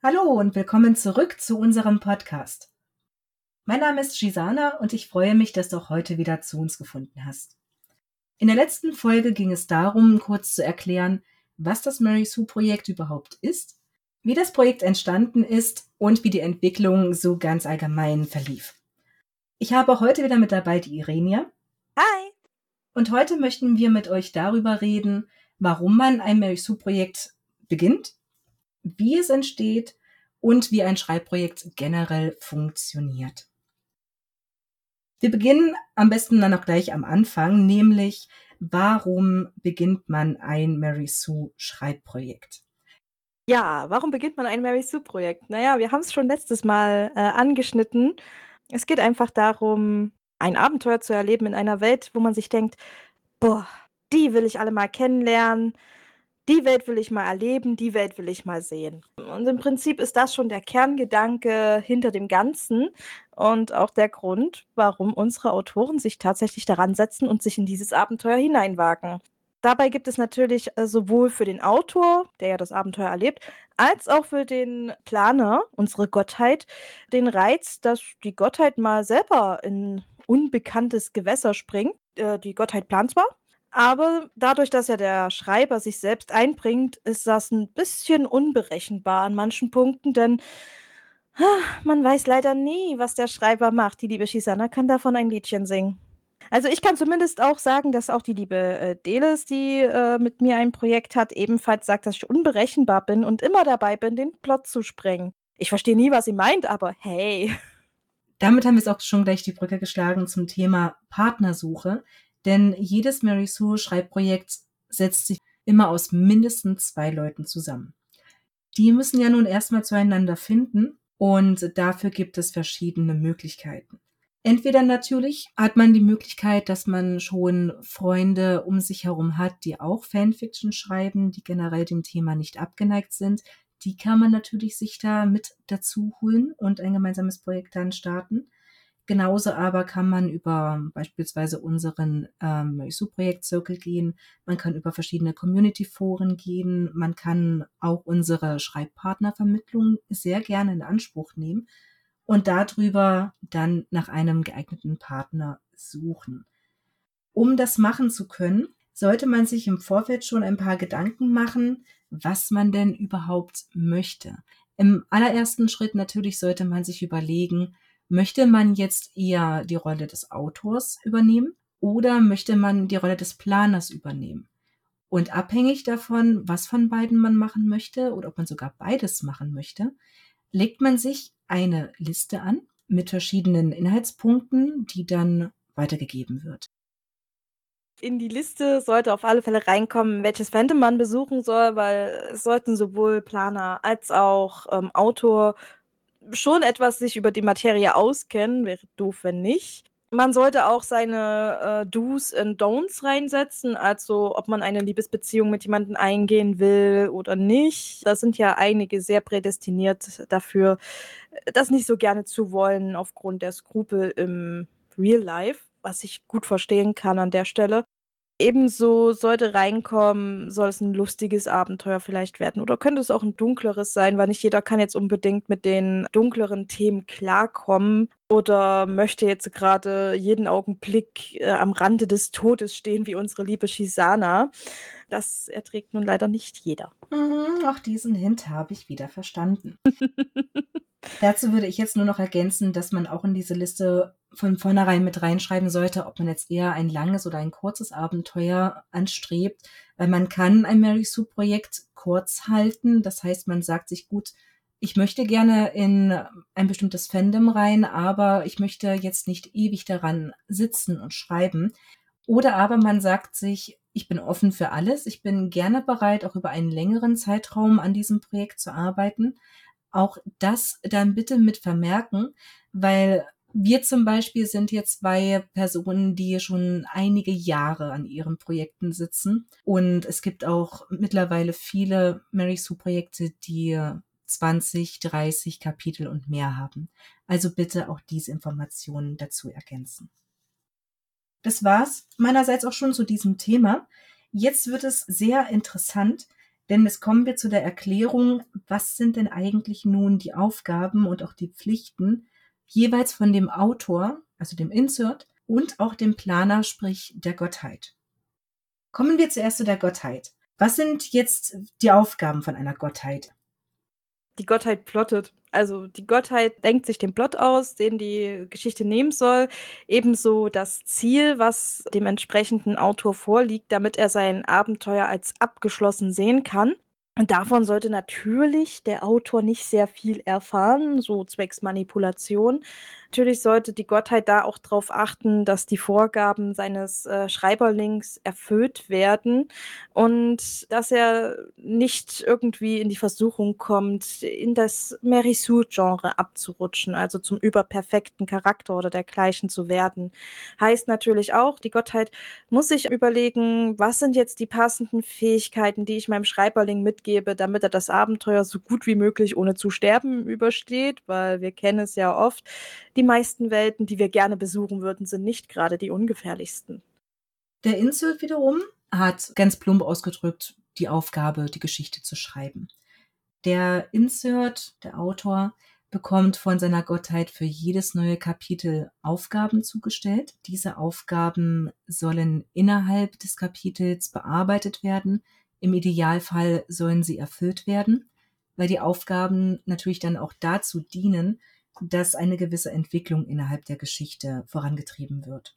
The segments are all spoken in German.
Hallo und willkommen zurück zu unserem Podcast. Mein Name ist Gisana und ich freue mich, dass du auch heute wieder zu uns gefunden hast. In der letzten Folge ging es darum, kurz zu erklären, was das Mary Sue Projekt überhaupt ist, wie das Projekt entstanden ist und wie die Entwicklung so ganz allgemein verlief. Ich habe heute wieder mit dabei die Irenia. Hi! Und heute möchten wir mit euch darüber reden, warum man ein Mary Sue Projekt beginnt, wie es entsteht und wie ein Schreibprojekt generell funktioniert. Wir beginnen am besten dann auch gleich am Anfang, nämlich warum beginnt man ein Mary Sue Schreibprojekt? Ja, warum beginnt man ein Mary Sue Projekt? Naja, wir haben es schon letztes Mal angeschnitten. Es geht einfach darum, ein Abenteuer zu erleben in einer Welt, wo man sich denkt, boah, die will ich alle mal kennenlernen, die Welt will ich mal erleben, die Welt will ich mal sehen. Und im Prinzip ist das schon der Kerngedanke hinter dem Ganzen und auch der Grund, warum unsere Autoren sich tatsächlich daran setzen und sich in dieses Abenteuer hineinwagen. Dabei gibt es natürlich sowohl für den Autor, der ja das Abenteuer erlebt, als auch für den Planer, unsere Gottheit, den Reiz, dass die Gottheit mal selber in unbekanntes Gewässer springt. Die Gottheit plant zwar, aber dadurch, dass ja der Schreiber sich selbst einbringt, ist das ein bisschen unberechenbar an manchen Punkten, denn man weiß leider nie, was der Schreiber macht. Die liebe Shisana kann davon ein Liedchen singen. Also ich kann zumindest auch sagen, dass auch die liebe Delis, die mit mir ein Projekt hat, ebenfalls sagt, dass ich unberechenbar bin und immer dabei bin, den Plot zu sprengen. Ich verstehe nie, was sie meint, aber hey. Damit haben wir jetzt auch schon gleich die Brücke geschlagen zum Thema Partnersuche, denn jedes Mary Sue Schreibprojekt setzt sich immer aus mindestens 2 Leuten zusammen. Die müssen ja nun erstmal zueinander finden und dafür gibt es verschiedene Möglichkeiten. Entweder natürlich hat man die Möglichkeit, dass man schon Freunde um sich herum hat, die auch Fanfiction schreiben, die generell dem Thema nicht abgeneigt sind. Die kann man natürlich sich da mit dazu holen und ein gemeinsames Projekt dann starten. Genauso aber kann man über beispielsweise unseren Meisu-Projekt-Circle gehen. Man kann über verschiedene Community-Foren gehen. Man kann auch unsere Schreibpartnervermittlung sehr gerne in Anspruch nehmen und darüber dann nach einem geeigneten Partner suchen. Um das machen zu können, sollte man sich im Vorfeld schon ein paar Gedanken machen, was man denn überhaupt möchte. Im allerersten Schritt natürlich sollte man sich überlegen, möchte man jetzt eher die Rolle des Autors übernehmen oder möchte man die Rolle des Planers übernehmen? Und abhängig davon, was von beiden man machen möchte oder ob man sogar beides machen möchte, legt man sich eine Liste an mit verschiedenen Inhaltspunkten, die dann weitergegeben wird. In die Liste sollte auf alle Fälle reinkommen, welches Fandom man besuchen soll, weil es sollten sowohl Planer als auch Autor schon etwas sich über die Materie auskennen, wäre doof, wenn nicht. Man sollte auch seine Do's and Don'ts reinsetzen, also ob man eine Liebesbeziehung mit jemandem eingehen will oder nicht. Da sind ja einige sehr prädestiniert dafür, das nicht so gerne zu wollen aufgrund der Skrupel im Real Life, was ich gut verstehen kann an der Stelle. Ebenso sollte reinkommen, soll es ein lustiges Abenteuer vielleicht werden oder könnte es auch ein dunkleres sein, weil nicht jeder kann jetzt unbedingt mit den dunkleren Themen klarkommen oder möchte jetzt gerade jeden Augenblick am Rande des Todes stehen wie unsere liebe Shisana. Das erträgt nun leider nicht jeder. Auch diesen Hint habe ich wieder verstanden. Dazu würde ich jetzt nur noch ergänzen, dass man auch in diese Liste von vornherein mit reinschreiben sollte, ob man jetzt eher ein langes oder ein kurzes Abenteuer anstrebt, weil man kann ein Mary Sue Projekt kurz halten. Das heißt, man sagt sich, gut, ich möchte gerne in ein bestimmtes Fandom rein, aber ich möchte jetzt nicht ewig daran sitzen und schreiben. Oder aber man sagt sich, ich bin offen für alles. Ich bin gerne bereit, auch über einen längeren Zeitraum an diesem Projekt zu arbeiten. Auch das dann bitte mit vermerken, weil wir zum Beispiel sind jetzt 2 Personen, die schon einige Jahre an ihren Projekten sitzen. Und es gibt auch mittlerweile viele Mary Sue Projekte, die 20, 30 Kapitel und mehr haben. Also bitte auch diese Informationen dazu ergänzen. Das war's meinerseits auch schon zu diesem Thema. Jetzt wird es sehr interessant, Denn jetzt kommen wir zu der Erklärung, was sind denn eigentlich nun die Aufgaben und auch die Pflichten jeweils von dem Autor, also dem Insert, und auch dem Planer, sprich der Gottheit. Kommen wir zuerst zu der Gottheit. Was sind jetzt die Aufgaben von einer Gottheit? Die Gottheit plottet. Also die Gottheit denkt sich den Plot aus, den die Geschichte nehmen soll. Ebenso das Ziel, was dem entsprechenden Autor vorliegt, damit er sein Abenteuer als abgeschlossen sehen kann. Und davon sollte natürlich der Autor nicht sehr viel erfahren, so zwecks Manipulation. Natürlich sollte die Gottheit da auch darauf achten, dass die Vorgaben seines Schreiberlings erfüllt werden und dass er nicht irgendwie in die Versuchung kommt, in das Mary Sue-Genre abzurutschen, also zum überperfekten Charakter oder dergleichen zu werden. Heißt natürlich auch, die Gottheit muss sich überlegen, was sind jetzt die passenden Fähigkeiten, die ich meinem Schreiberling mitgebe, damit er das Abenteuer so gut wie möglich ohne zu sterben übersteht, weil wir kennen es ja oft, die meisten Welten, die wir gerne besuchen würden, sind nicht gerade die ungefährlichsten. Der Insert wiederum hat ganz plump ausgedrückt die Aufgabe, die Geschichte zu schreiben. Der Insert, der Autor, bekommt von seiner Gottheit für jedes neue Kapitel Aufgaben zugestellt. Diese Aufgaben sollen innerhalb des Kapitels bearbeitet werden. Im Idealfall sollen sie erfüllt werden, weil die Aufgaben natürlich dann auch dazu dienen, dass eine gewisse Entwicklung innerhalb der Geschichte vorangetrieben wird.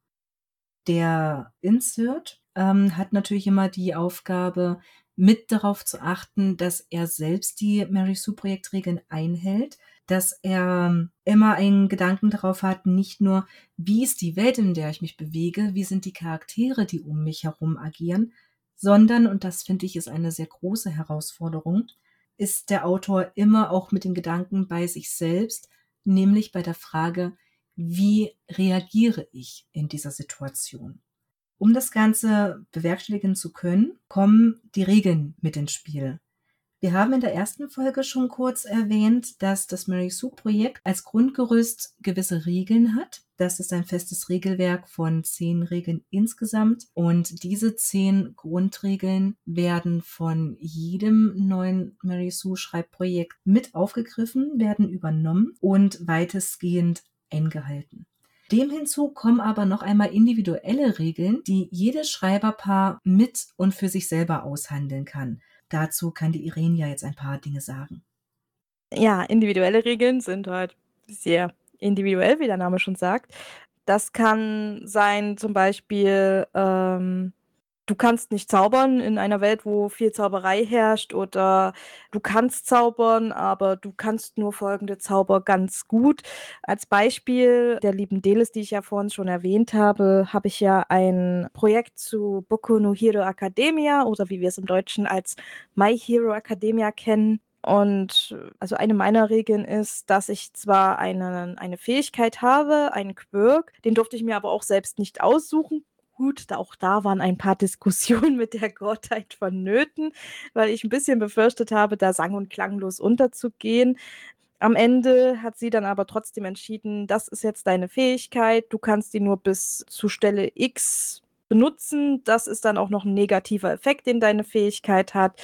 Der Insert hat natürlich immer die Aufgabe, mit darauf zu achten, dass er selbst die Mary Sue-Projektregeln einhält, dass er immer einen Gedanken darauf hat, nicht nur, wie ist die Welt, in der ich mich bewege, wie sind die Charaktere, die um mich herum agieren, sondern, und das finde ich ist eine sehr große Herausforderung, ist der Autor immer auch mit den Gedanken bei sich selbst, nämlich bei der Frage, wie reagiere ich in dieser Situation? Um das Ganze bewerkstelligen zu können, kommen die Regeln mit ins Spiel. Wir haben in der ersten Folge schon kurz erwähnt, dass das Mary Sue-Projekt als Grundgerüst gewisse Regeln hat. Das ist ein festes Regelwerk von 10 Regeln insgesamt. Und diese 10 Grundregeln werden von jedem neuen Mary Sue-Schreibprojekt mit aufgegriffen, werden übernommen und weitestgehend eingehalten. Dem hinzu kommen aber noch einmal individuelle Regeln, die jedes Schreiberpaar mit und für sich selber aushandeln kann. Dazu kann die Irene ja jetzt ein paar Dinge sagen. Ja, individuelle Regeln sind halt sehr individuell, wie der Name schon sagt. Das kann sein, zum Beispiel, du kannst nicht zaubern in einer Welt, wo viel Zauberei herrscht, oder du kannst zaubern, aber du kannst nur folgende Zauber ganz gut. Als Beispiel der lieben Delis, die ich ja vorhin schon erwähnt habe, habe ich ja ein Projekt zu Boku no Hero Academia oder wie wir es im Deutschen als My Hero Academia kennen. Und also eine meiner Regeln ist, dass ich zwar eine Fähigkeit habe, einen Quirk, den durfte ich mir aber auch selbst nicht aussuchen. Gut, auch da waren ein paar Diskussionen mit der Gottheit vonnöten, weil ich ein bisschen befürchtet habe, da sang- und klanglos unterzugehen. Am Ende hat sie dann aber trotzdem entschieden, das ist jetzt deine Fähigkeit, du kannst die nur bis zu Stelle X benutzen. Das ist dann auch noch ein negativer Effekt, den deine Fähigkeit hat.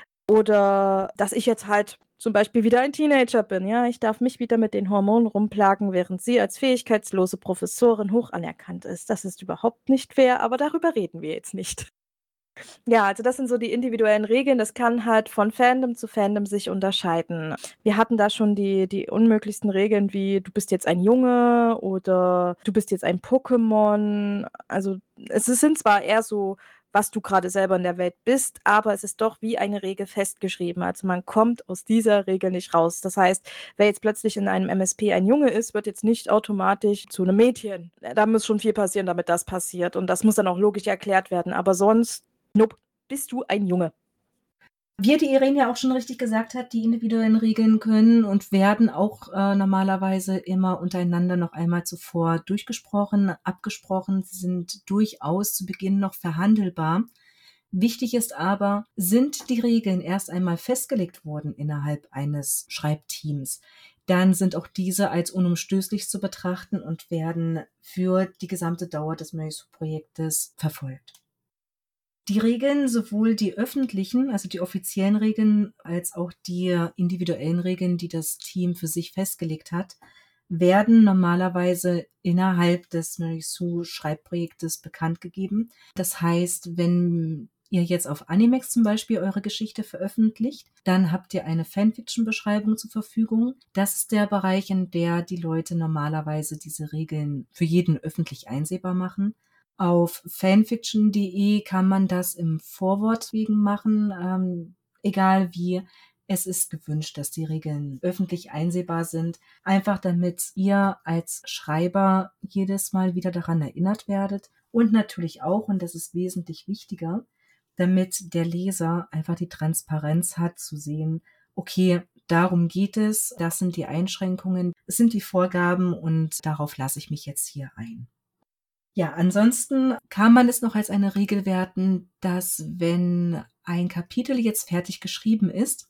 Oder dass ich jetzt halt zum Beispiel wieder ein Teenager bin, ja. Ich darf mich wieder mit den Hormonen rumplagen, während sie als fähigkeitslose Professorin hoch anerkannt ist. Das ist überhaupt nicht fair, aber darüber reden wir jetzt nicht. Ja, also das sind so die individuellen Regeln. Das kann halt von Fandom zu Fandom sich unterscheiden. Wir hatten da schon die unmöglichsten Regeln wie du bist jetzt ein Junge oder du bist jetzt ein Pokémon. Also sind zwar eher so, was du gerade selber in der Welt bist, aber es ist doch wie eine Regel festgeschrieben. Also man kommt aus dieser Regel nicht raus. Das heißt, wer jetzt plötzlich in einem MSP ein Junge ist, wird jetzt nicht automatisch zu einem Mädchen. Da muss schon viel passieren, damit das passiert. Und das muss dann auch logisch erklärt werden. Aber sonst nope, bist du ein Junge. Wie die Irene ja auch schon richtig gesagt hat, die individuellen Regeln können und werden auch normalerweise immer untereinander noch einmal zuvor durchgesprochen, abgesprochen. Sie sind durchaus zu Beginn noch verhandelbar. Wichtig ist aber, sind die Regeln erst einmal festgelegt worden innerhalb eines Schreibteams, dann sind auch diese als unumstößlich zu betrachten und werden für die gesamte Dauer des Mary Sue-Projektes verfolgt. Die Regeln, sowohl die öffentlichen, also die offiziellen Regeln, als auch die individuellen Regeln, die das Team für sich festgelegt hat, werden normalerweise innerhalb des Mary Sue Schreibprojektes bekannt gegeben. Das heißt, wenn ihr jetzt auf Animex zum Beispiel eure Geschichte veröffentlicht, dann habt ihr eine Fanfiction-Beschreibung zur Verfügung. Das ist der Bereich, in der die Leute normalerweise diese Regeln für jeden öffentlich einsehbar machen. Auf fanfiction.de kann man das im Vorwort wegen machen, egal wie. Es ist gewünscht, dass die Regeln öffentlich einsehbar sind, einfach damit ihr als Schreiber jedes Mal wieder daran erinnert werdet und natürlich auch, und das ist wesentlich wichtiger, damit der Leser einfach die Transparenz hat zu sehen, okay, darum geht es, das sind die Einschränkungen, es sind die Vorgaben und darauf lasse ich mich jetzt hier ein. Ja, ansonsten kann man es noch als eine Regel werten, dass wenn ein Kapitel jetzt fertig geschrieben ist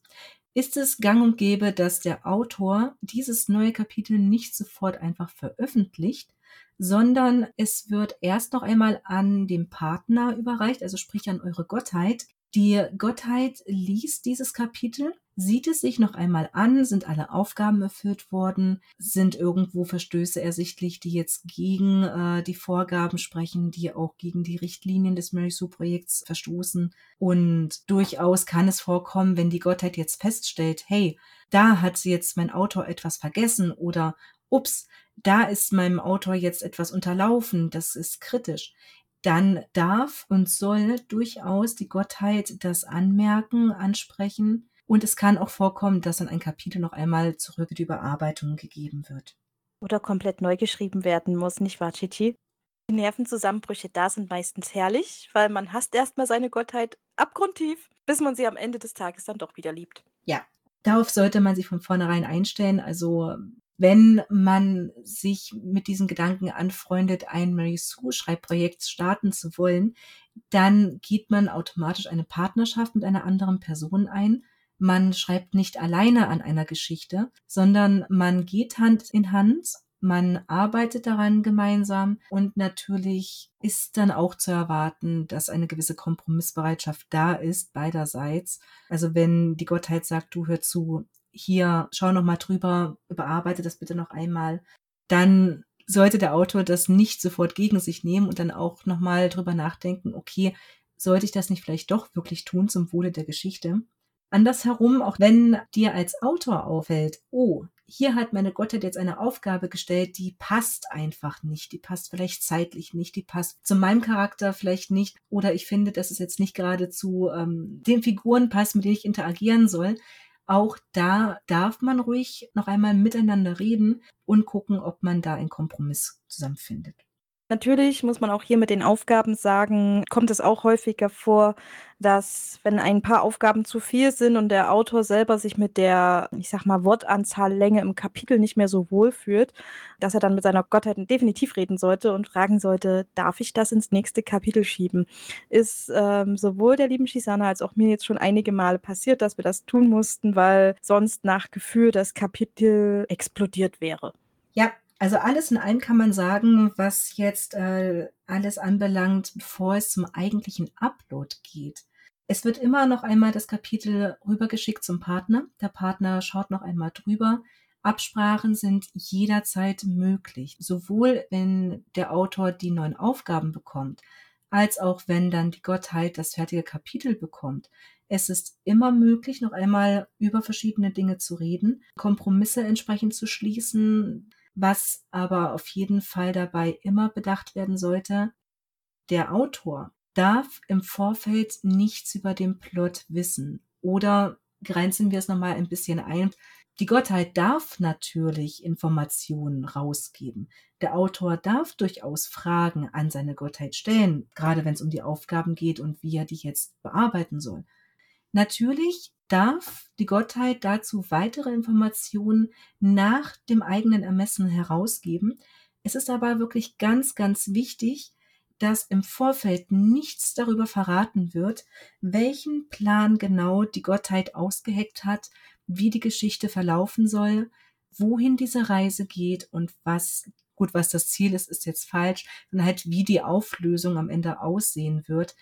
es gang und gäbe, dass der Autor dieses neue Kapitel nicht sofort einfach veröffentlicht, sondern es wird erst noch einmal an den Partner überreicht, also sprich an eure Gottheit. Die Gottheit liest dieses Kapitel, sieht es sich noch einmal an, sind alle Aufgaben erfüllt worden, sind irgendwo Verstöße ersichtlich, die jetzt gegen die Vorgaben sprechen, die auch gegen die Richtlinien des Mary Sue Projekts verstoßen. Und durchaus kann es vorkommen, wenn die Gottheit jetzt feststellt, hey, da hat sie jetzt mein Autor etwas vergessen oder ups, da ist meinem Autor jetzt etwas unterlaufen, das ist kritisch. Dann darf und soll durchaus die Gottheit das anmerken, ansprechen. Und es kann auch vorkommen, dass dann ein Kapitel noch einmal zurück in die Überarbeitung gegeben wird. Oder komplett neu geschrieben werden muss, nicht wahr, Chichi? Die Nervenzusammenbrüche da sind meistens herrlich, weil man hasst erstmal seine Gottheit abgrundtief, bis man sie am Ende des Tages dann doch wieder liebt. Ja, darauf sollte man sich von vornherein einstellen. Also wenn man sich mit diesen Gedanken anfreundet, ein Mary Sue Schreibprojekt starten zu wollen, dann geht man automatisch eine Partnerschaft mit einer anderen Person ein. Man schreibt nicht alleine an einer Geschichte, sondern man geht Hand in Hand, man arbeitet daran gemeinsam und natürlich ist dann auch zu erwarten, dass eine gewisse Kompromissbereitschaft da ist beiderseits. Also wenn die Gottheit sagt, du hör zu, hier, schau noch mal drüber, überarbeite das bitte noch einmal, dann sollte der Autor das nicht sofort gegen sich nehmen und dann auch noch mal drüber nachdenken, okay, sollte ich das nicht vielleicht doch wirklich tun zum Wohle der Geschichte? Andersherum, auch wenn dir als Autor auffällt, oh, hier hat meine Gottheit jetzt eine Aufgabe gestellt, die passt einfach nicht, die passt vielleicht zeitlich nicht, die passt zu meinem Charakter vielleicht nicht oder ich finde, dass es jetzt nicht gerade zu den Figuren passt, mit denen ich interagieren soll. Auch da darf man ruhig noch einmal miteinander reden und gucken, ob man da einen Kompromiss zusammenfindet. Natürlich muss man auch hier mit den Aufgaben sagen, kommt es auch häufiger vor, dass wenn ein paar Aufgaben zu viel sind und der Autor selber sich mit der, ich sag mal, Wortanzahl, Länge im Kapitel nicht mehr so wohl fühlt, dass er dann mit seiner Gottheit definitiv reden sollte und fragen sollte, darf ich das ins nächste Kapitel schieben? Ist sowohl der lieben Shisana als auch mir jetzt schon einige Male passiert, dass wir das tun mussten, weil sonst nach Gefühl das Kapitel explodiert wäre. Ja, also alles in allem kann man sagen, was jetzt alles anbelangt, bevor es zum eigentlichen Upload geht. Es wird immer noch einmal das Kapitel rübergeschickt zum Partner. Der Partner schaut noch einmal drüber. Absprachen sind jederzeit möglich, sowohl wenn der Autor die neuen Aufgaben bekommt, als auch wenn dann die Gottheit das fertige Kapitel bekommt. Es ist immer möglich, noch einmal über verschiedene Dinge zu reden, Kompromisse entsprechend zu schließen. Was aber auf jeden Fall dabei immer bedacht werden sollte, der Autor darf im Vorfeld nichts über den Plot wissen. Oder grenzen wir es nochmal ein bisschen ein. Die Gottheit darf natürlich Informationen rausgeben. Der Autor darf durchaus Fragen an seine Gottheit stellen, gerade wenn es um die Aufgaben geht und wie er die jetzt bearbeiten soll. Natürlich darf die Gottheit dazu weitere Informationen nach dem eigenen Ermessen herausgeben. Es ist aber wirklich ganz, ganz wichtig, dass im Vorfeld nichts darüber verraten wird, welchen Plan genau die Gottheit ausgeheckt hat, wie die Geschichte verlaufen soll, wohin diese Reise geht und was das Ziel ist, ist jetzt falsch, sondern halt wie die Auflösung am Ende aussehen wird.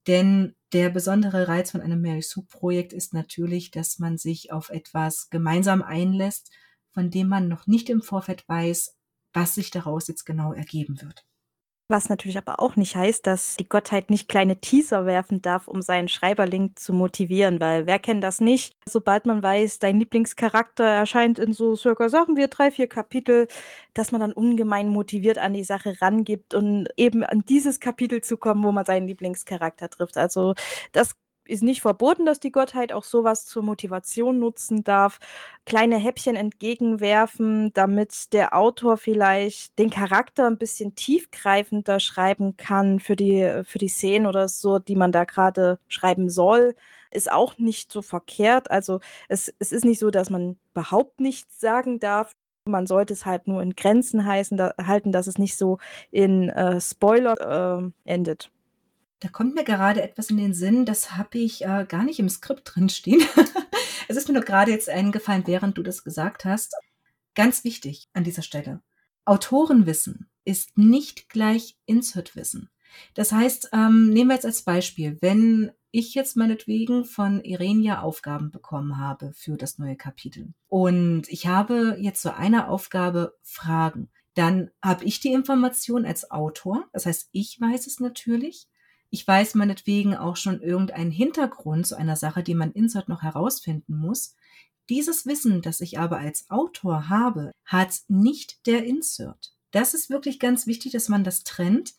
Denn der besondere Reiz von einem Mary Sue-Projekt ist natürlich, dass man sich auf etwas gemeinsam einlässt, von dem man noch nicht im Vorfeld weiß, was sich daraus jetzt genau ergeben wird. Was natürlich aber auch nicht heißt, dass die Gottheit nicht kleine Teaser werfen darf, um seinen Schreiberling zu motivieren, weil wer kennt das nicht? Sobald man weiß, dein Lieblingscharakter erscheint in so circa, sagen wir, 3, 4 Kapitel, dass man dann ungemein motiviert an die Sache rangibt und eben an dieses Kapitel zu kommen, wo man seinen Lieblingscharakter trifft. Also das ist nicht verboten, dass die Gottheit auch sowas zur Motivation nutzen darf, kleine Häppchen entgegenwerfen, damit der Autor vielleicht den Charakter ein bisschen tiefgreifender schreiben kann für die Szenen oder so, die man da gerade schreiben soll, ist auch nicht so verkehrt. Also, es ist nicht so, dass man überhaupt nichts sagen darf. Man sollte es halt nur in Grenzen halten, dass es nicht so in, Spoiler, endet. Da kommt mir gerade etwas in den Sinn, das habe ich, gar nicht im Skript drinstehen. Es ist mir nur gerade jetzt eingefallen, während du das gesagt hast. Ganz wichtig an dieser Stelle: Autorenwissen ist nicht gleich Insert-Wissen. Das heißt, nehmen wir jetzt als Beispiel, wenn ich jetzt meinetwegen von Irenia Aufgaben bekommen habe für das neue Kapitel und ich habe jetzt zu einer Aufgabe Fragen, dann habe ich die Information als Autor. Das heißt, ich weiß es natürlich. Ich weiß meinetwegen auch schon irgendeinen Hintergrund zu einer Sache, die man Insert noch herausfinden muss. Dieses Wissen, das ich aber als Autor habe, hat nicht der Insert. Das ist wirklich ganz wichtig, dass man das trennt.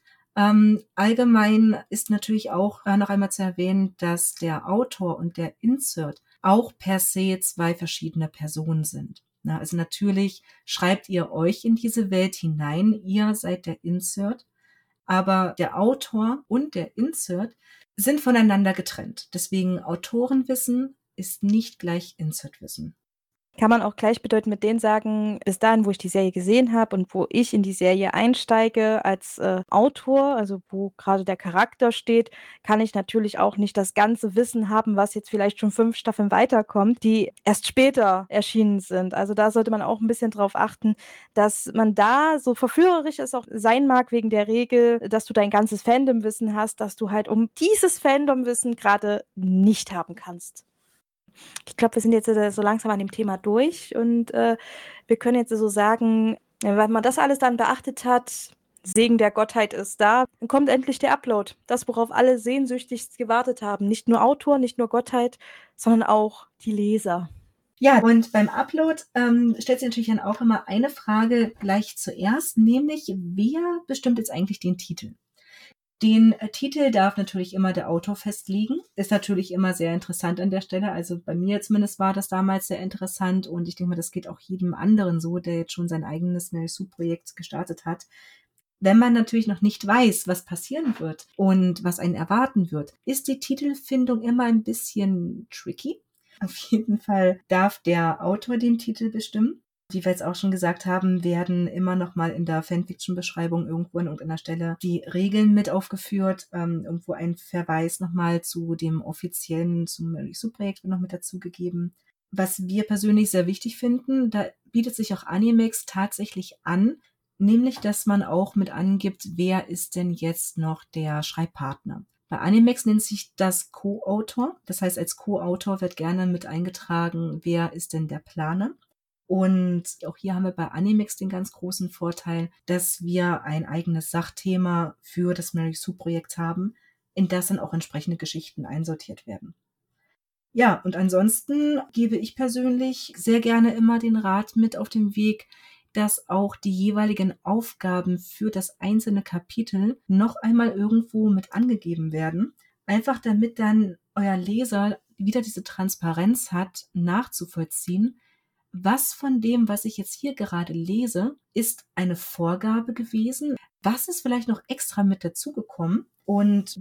Allgemein ist natürlich auch noch einmal zu erwähnen, dass der Autor und der Insert auch per se zwei verschiedene Personen sind. Na, also natürlich schreibt ihr euch in diese Welt hinein, ihr seid der Insert, aber der Autor und der Insert sind voneinander getrennt. Deswegen Autorenwissen ist nicht gleich Insertwissen. Kann man auch gleichbedeutend mit denen sagen, bis dahin, wo ich die Serie gesehen habe und wo ich in die Serie einsteige als, Autor, also wo gerade der Charakter steht, kann ich natürlich auch nicht das ganze Wissen haben, was jetzt vielleicht schon 5 Staffeln weiterkommt, die erst später erschienen sind. Also, da sollte man auch ein bisschen drauf achten, dass man da, so verführerisch es auch sein mag wegen der Regel, dass du dein ganzes Fandom-Wissen hast, dass du halt um dieses Fandom-Wissen gerade nicht haben kannst. Ich glaube, wir sind jetzt so langsam an dem Thema durch und wir können jetzt so sagen, wenn man das alles dann beachtet hat, Segen der Gottheit ist da, dann kommt endlich der Upload. Das, worauf alle sehnsüchtigst gewartet haben. Nicht nur Autor, nicht nur Gottheit, sondern auch die Leser. Ja, und beim Upload stellt sich natürlich dann auch immer eine Frage gleich zuerst, nämlich wer bestimmt jetzt eigentlich den Titel? Den Titel darf natürlich immer der Autor festlegen. Ist natürlich immer sehr interessant an der Stelle. Also bei mir zumindest war das damals sehr interessant und ich denke mal, das geht auch jedem anderen so, der jetzt schon sein eigenes Mary Sue-Projekt gestartet hat. Wenn man natürlich noch nicht weiß, was passieren wird und was einen erwarten wird, ist die Titelfindung immer ein bisschen tricky. Auf jeden Fall darf der Autor den Titel bestimmen. Wie wir jetzt auch schon gesagt haben, werden immer noch mal in der Fanfiction-Beschreibung irgendwo an irgendeiner Stelle die Regeln mit aufgeführt. Irgendwo ein Verweis nochmal zu dem offiziellen, zum Mary Sue-Projekt wird noch mit dazugegeben. Was wir persönlich sehr wichtig finden, da bietet sich auch Animex tatsächlich an, nämlich, dass man auch mit angibt, wer ist denn jetzt noch der Schreibpartner. Bei Animex nennt sich das Co-Autor. Das heißt, als Co-Autor wird gerne mit eingetragen, wer ist denn der Planer. Und auch hier haben wir bei Animex den ganz großen Vorteil, dass wir ein eigenes Sachthema für das Mary Sue-Projekt haben, in das dann auch entsprechende Geschichten einsortiert werden. Ja, und ansonsten gebe ich persönlich sehr gerne immer den Rat mit auf den Weg, dass auch die jeweiligen Aufgaben für das einzelne Kapitel noch einmal irgendwo mit angegeben werden. Einfach damit dann euer Leser wieder diese Transparenz hat, nachzuvollziehen, was von dem, was ich jetzt hier gerade lese, ist eine Vorgabe gewesen? Was ist vielleicht noch extra mit dazugekommen? Und